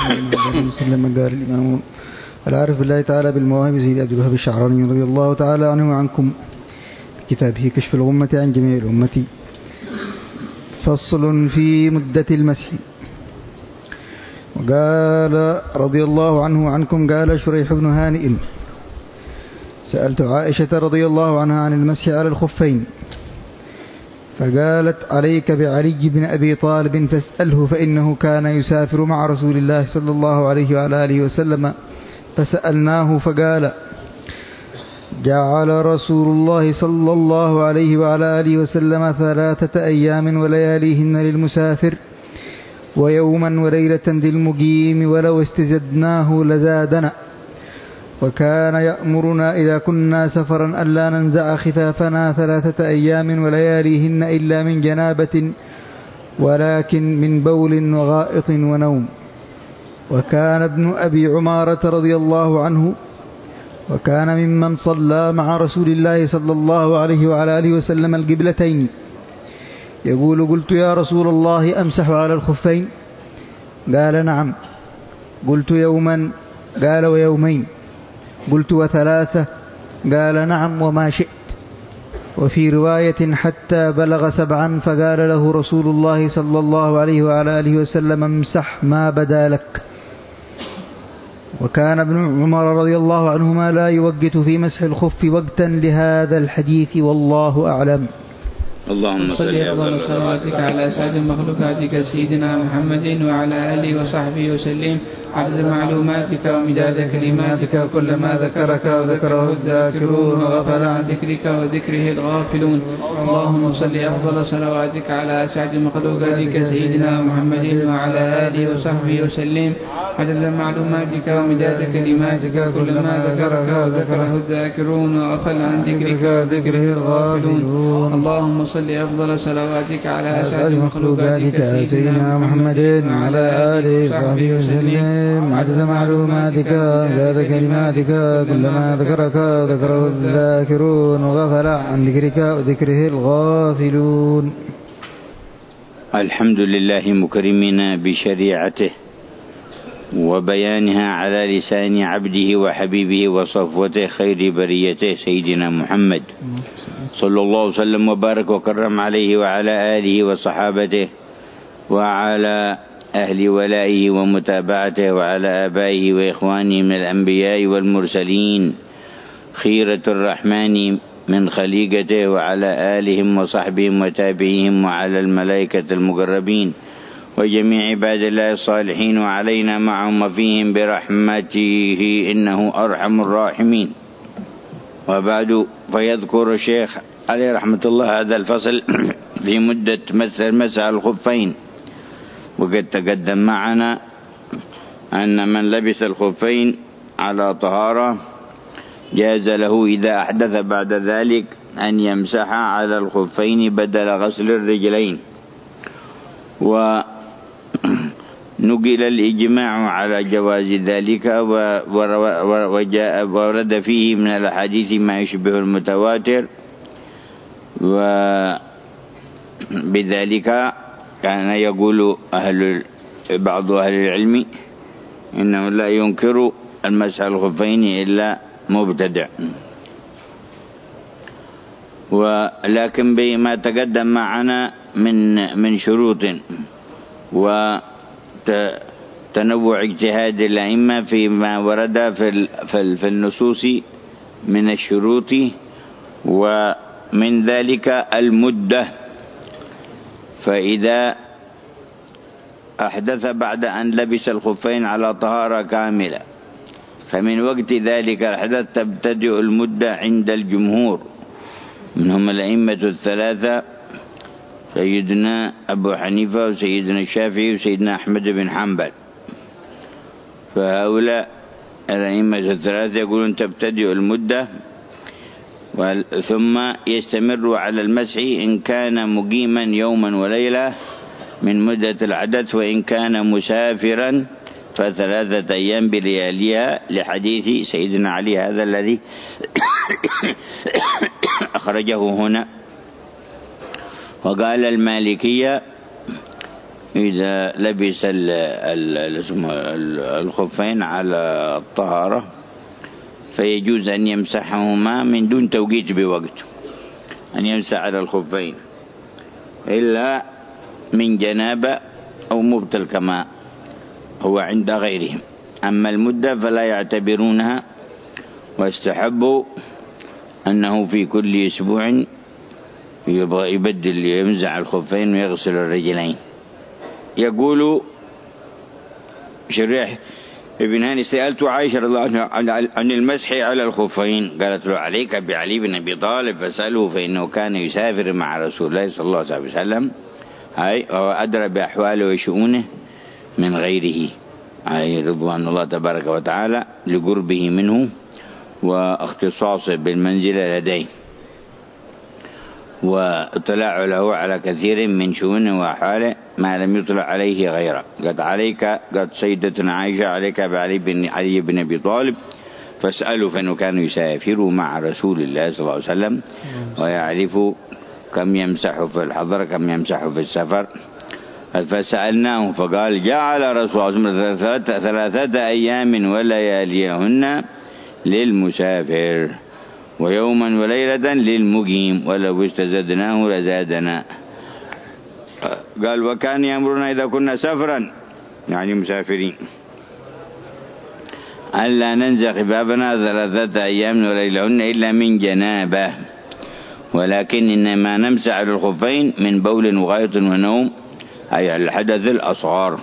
وسلم. قال الإمام العارف بالله تعالى بالمواهب سيد عبد الوهاب الشعراني رضي الله تعالى عنه وعنكم كتابه كشف الغمة عن جميع الأمة. فصل في مدة المسح. وقال رضي الله عنه وعنكم قال شريح بن هانئ سألت عائشة رضي الله عنها عن المسح على الخفين فقالت عليك بعلي بن أبي طالب فاسأله فإنه كان يسافر مع رسول الله صلى الله عليه وعلى آله وسلم. فسألناه فقال جعل رسول الله صلى الله عليه وعلى آله وسلم 3 أيام ولياليهن للمسافر ويوما وليلة للمقيم ولو استزدناه لزادنا. وكان يأمرنا إذا كنا سفرا ألا ننزع خفافنا 3 أيام ولياليهن إلا من جنابة ولكن من بول وغائط ونوم. وكان ابن أبي عمارة رضي الله عنه وكان ممن صلى مع رسول الله صلى الله عليه وعلى آله وسلم القبلتين يقول قلت يا رسول الله أمسح على الخفين؟ قال نعم. قلت يوما؟ قال ويومين. قلت و3؟ قال نعم وما شئت. وفي رواية حتى بلغ 7 فقال له رسول الله صلى الله عليه وعلى آله وسلم امسح ما بدا لك. وكان ابن عمر رضي الله عنهما لا يوقت في مسح الخف وقتا لهذا الحديث والله أعلم. اللهم صل أفضل صلواتك على أسعد مخلوقاتك سيدنا محمد وعلى آله وصحبه وسلم عدد معلوماتك ومداد كلماتك كلما ذكرك وذكره الذاكرون وغفل عن ذكرك وذكره الغافلون. اللهم صل أفضل صلواتك على أسعد مخلوقاتك سيدنا محمد وعلى آله وصحبه وسلم عدد معلوماتك ومداد كلماتك كلما ذكرك وذكره الذاكرون وغفل عن ذكرك وذكره الغافلون. اللهم صل أفضل صلواتك على أسعد مخلوقاتك سيدنا محمد وعلى آله وصحبه وسلم عدد معلوماتك ومداد كلماتك كلما ذكرك وذكره الذاكرون وغفل عن ذكرك وذكره الغافلون. الحمد لله مكرمنا بشريعته وبيانها على لسان عبده وحبيبه وصفوته خير بريته سيدنا محمد صلى الله وسلم وبارك وكرم عليه وعلى آله وصحابته وعلى أهل ولائه ومتابعته وعلى آبائه وإخوانه من الأنبياء والمرسلين خيرة الرحمن من خليقته وعلى آلهم وصحبهم وتابعيهم وعلى الملائكة المقربين وجميع عباد الله الصالحين وعلينا معهم وفيهم برحمته إنه أرحم الراحمين. وبعد فيذكر الشيخ عليه رحمة الله هذا الفصل في مدة مسح الخفين. وقد تقدم معنا أن من لبس الخفين على طهارة جاز له إذا أحدث بعد ذلك أن يمسح على الخفين بدل غسل الرجلين. ونقل الإجماع على جواز ذلك ورد فيه من الحديث ما يشبه المتواتر. وبذلك كان يقول بعض أهل العلم إنه لا ينكر المسح الخفين إلا مبتدع. ولكن بما تقدم معنا من شروط وتنوع اجتهاد الأئمة فيما ورد في النصوص من الشروط، ومن ذلك المدة. فإذا أحدث بعد أن لبس الخفين على طهارة كاملة فمن وقت ذلك الحدث تبتدئ المدة عند الجمهور منهم الأئمة الثلاثة سيدنا أبو حنيفة وسيدنا الشافعي وسيدنا أحمد بن حنبل. فهؤلاء الأئمة الثلاثة يقولون تبتدئ المدة ثم يستمر على المسح إن كان مقيما يوما وليلة من مدة الحدث، وإن كان مسافرا ف3 أيام بلياليها لحديث سيدنا علي هذا الذي أخرجه هنا. وقال المالكية إذا لبس الخفين على الطهارة فيجوز أن يمسحهما من دون توقيت بوقت، أن يمسح على الخفين إلا من جنابة أو مبتل كما هو عند غيرهم. أما المدة فلا يعتبرونها، واستحبوا أنه في كل أسبوع يبغى يبدل يمزع الخفين ويغسل الرجلين. يقول شريح ابن هاني: سألت عائشة رضي الله عنها عن المسح على الخفين، قالت له: عليك بعلي بن أبي طالب فاسأله، فإنه كان يسافر مع رسول الله صلى الله عليه وسلم، وهو أدرى بأحواله وشؤونه من غيره، رضوان الله تبارك وتعالى لقربه منه واختصاصه بالمنزلة لديه، واطلاع له على كثير من شؤونه وأحواله ما لم يطلع عليه غيره. قد سيدتنا عائشة: عليك بعلي بن أبي طالب فاسأله، فإنه كان يسافر مع رسول الله صلى الله عليه وسلم ويعرف كم يمسح في الحضر كم يمسح في السفر. فسألناه فقال: جعل رسول الله 3 أيام ولياليهن للمسافر ويوما وليلة للمقيم ولو استزدناه لزادنا. قال: وكان يأمرنا إذا كنا سفرا، يعني مسافرين، ألا ننزع خفافنا 3 أيام وليلهن إلا من جنابه، ولكن إنما نمسح على الخفين من بول وغائط ونوم، أي الحدث الأصغر.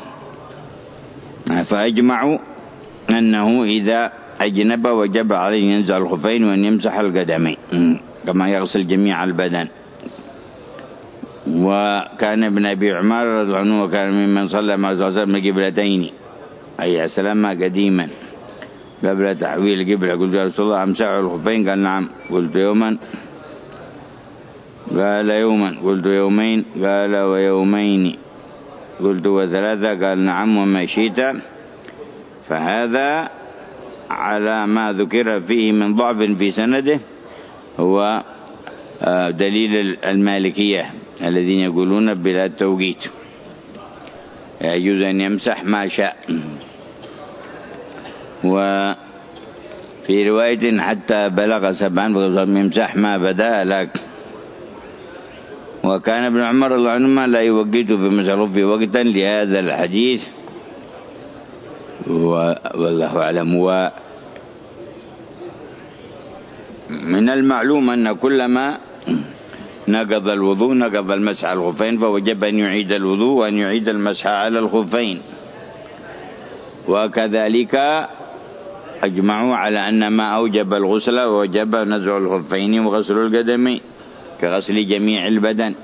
فأجمعوا أنه إذا أجنب وجب عليه ينزع الخفين وأن يمسح القدمين كما يغسل جميع البدن. وكان ابن أبي عمر رضي الله عنه وكان ممن صلى مع رسول الله صلى الله عليه وسلم قبلتين، أي سلم قديما قبل تحويل القبلة. قلت: يا رسول الله أمسح الخفين؟ قال: نعم. قلت: يوما؟ قال: يوما. قلت: يومين؟ قال: ويومين. قلت: و3؟ قال: نعم وما شئت. فهذا على ما ذكر فيه من ضعف في سنده هو دليل المالكية الذين يقولون بلا توقيت، يجوز أن يمسح ما شاء. وفي رواية: حتى بلغ 7 يمسح ما بدا لك. وكان ابن عمر رضي الله عنهما لا يوقت في مسح في وقتا لهذا الحديث، والله أعلم. ومن المعلوم أن كلما نقض الوضوء نقض المسح على الخفين، فوجب أن يعيد الوضوء وأن يعيد المسح على الخفين. وكذلك أجمعوا على أن ما أوجب الغسل ووجب نزع الخفين وغسل القدمين كغسل جميع البدن.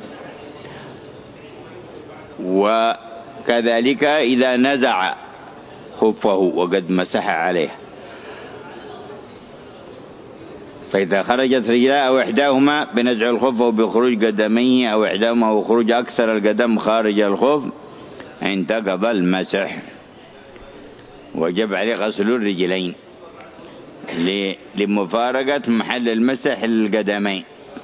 وكذلك إذا نزع خفه وقد مسح عليه، فإذا خرجت رجلاه أو إحداهما بنزع الخف وبخروج قدميه أو إحداهما وخروج أكثر القدم خارج الخف انتقض المسح، وجب عليه غسل الرجلين لمفارقة محل المسح القدمين.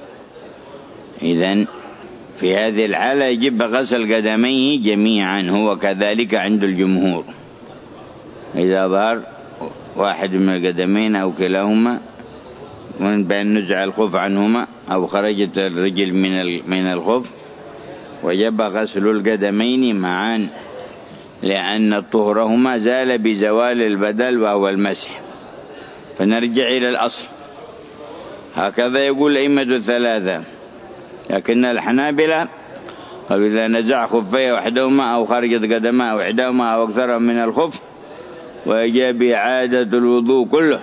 إذن في هذه الحالة يجب غسل قدميه جميعا، هو كذلك عند الجمهور. إذا ظهر واحد من القدمين أو كلاهما من بين نزع الخف عنهما أو خرجت الرجل من الخف وجب غسل القدمين معا، لأن طهرهما زال بزوال البدل وهو المسح. فنرجع إلى الأصل، هكذا يقول الأئمة 3. لكن الحنابلة قالوا: إذا نزع خفيه وحدهما أو خرجت قدماه أو إحداهما أو أكثر من الخف ويجب إعادة الوضوء كله.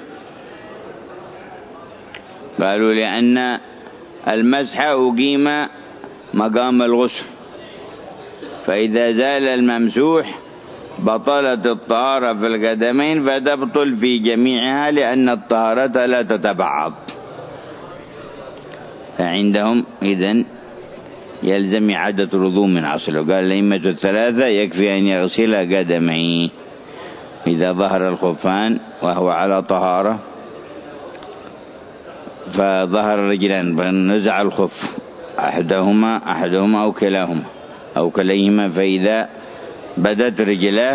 قالوا: لأن المسح أقيم مقام الغسل، فإذا زال الممسوح بطلت الطهارة في القدمين فتبطل في جميعها، لأن الطهارة لا تتبعض. فعندهم إذن يلزم إعادة الوضوء من أصله. قال الأئمة 3: يكفي أن يغسل قدميه إذا ظهر الخفان وهو على طهارة، فظهر الرجلان فنزع الخف أحدهما أو كلاهما أو كليهما، فإذا بدت رجلاه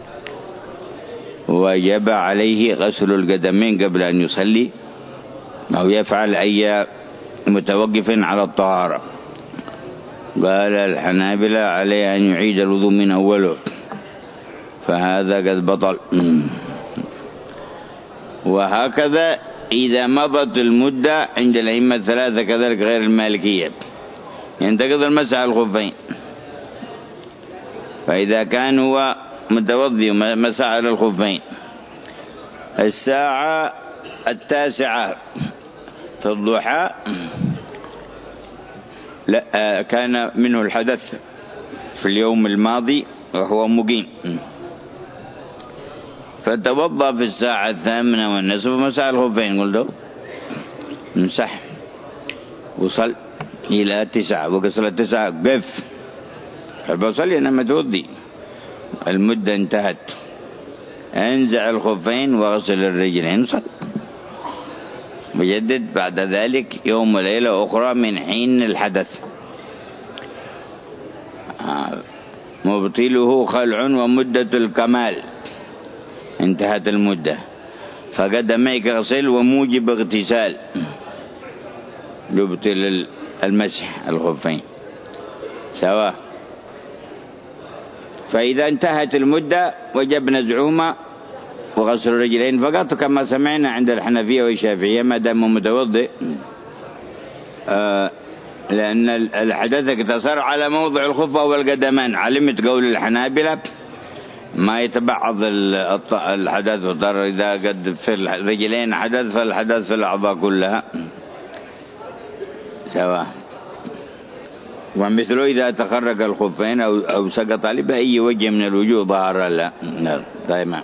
وجب عليه غسل القدمين قبل أن يصلي أو يفعل أي متوقف على الطهارة. قال الحنابلة عليه أن يعيد الوضوء من أوله، فهذا قد بطل. وهكذا إذا مضت المدة عند الأئمة الثلاثة كذلك غير المالكية ينتقض المسح على الخفين. فإذا كان هو متوضي مسح على الخفين الساعة 9 في الضحى كان منه الحدث في اليوم الماضي وهو مقيم، فتوضأ في الساعة 8:30 ومسح الخفين. قلت له امسح، وصل إلى 9 وقصل 9 قف، فبصلي أنا متوضي، المدة انتهت، انزع الخفين وغسل الرجلين وصل، وجدد بعد ذلك يوم وليلة أخرى من حين الحدث. مبطله خلع ومدة الكمال انتهت المدة، فقدميك يغسل وموجب اغتسال يبطل المسح الخفين سواء. فإذا انتهت المدة وجب نزعهما وغسل الرجلين فقط كما سمعنا عند الحنفية والشافعية ما دام متوضئ، لأن الحدث اقتصر على موضع الخف والقدمان. علمت قول الحنابلة ما يتبعض الحدث وضر، إذا قد في الرجلين حدث فالحدث في الأعضاء كلها سواء. ومثله إذا تخرج الخفين أو سقط عليه بأي وجه من الوجوه ظهر لا دائما.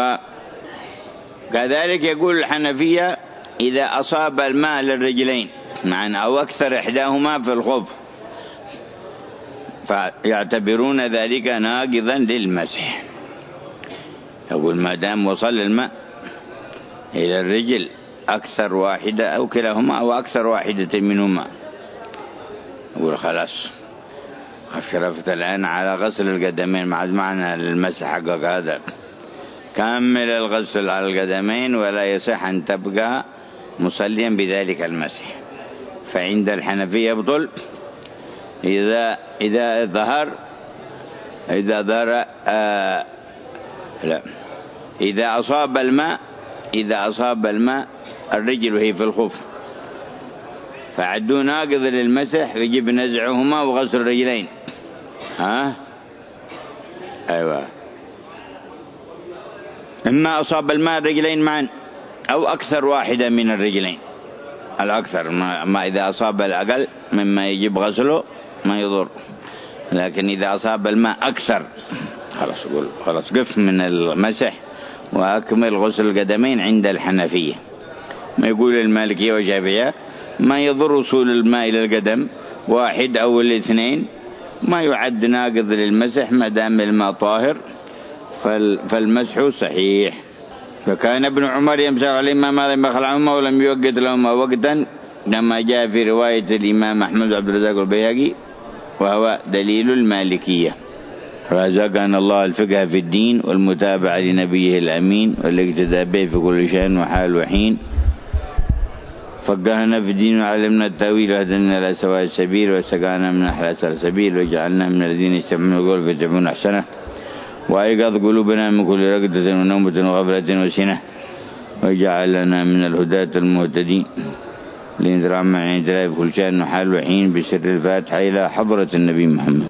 وكذلك يقول الحنفية إذا أصاب الماء للرجلين معا أو أكثر إحداهما في الخف فيعتبرون ذلك ناقضا للمسح. يقول ما دام وصل الماء إلى الرجل أكثر واحدة أو كلاهما أو أكثر واحدة منهما، يقول خلاص أشرفت الآن على غسل القدمين مع معنى المسح حقك هذا، كمل الغسل على القدمين ولا يصح أن تبقى مصليا بذلك المسح. فعند الحنفية يبطل إذا ظهر إذا أصاب الماء الرجل وهي في الخف فعدوا ناقض للمسح يجب نزعهما وغسل الرجلين. أيوة، إما أصاب الماء الرجلين معا أو أكثر واحدة من الرجلين. الأكثر ما إذا أصاب الأقل مما يجب غسله ما يضر، لكن إذا أصاب الماء أكثر خلاص قف من المسح وأكمل غسل القدمين عند الحنفية. ما يقول المالكية والشافعية ما يضر وصول الماء إلى القدم واحد أو الاثنين ما يعد ناقض للمسح ما دام الماء طاهر فالمسح صحيح. فكان ابن عمر يمسح عليهما ما لم يخلعهما ولم يوقت لهما وقتا كما جاء في رواية الإمام أحمد عبد الرزاق والبيهقي وهو دليل المالكية. رزقنا الله الفقه في الدين والمتابعة لنبيه الأمين والاقتداء به في كل شأن وحال وحين. فقهنا في الدين وعلمنا التأويل وهدنا إلى سواء السبيل واستقانا من أحلى السبيل وجعلنا من الذين يستمعون القول فيتبعون أحسنه وأيقظ قلوبنا من كل رقدة ونومة وغفلة وسنة وجعلنا من الهداة المهتدين لإنذار من عند الله في كل شأن وحال وحين بسر الفاتحة إلى حضرة النبي محمد.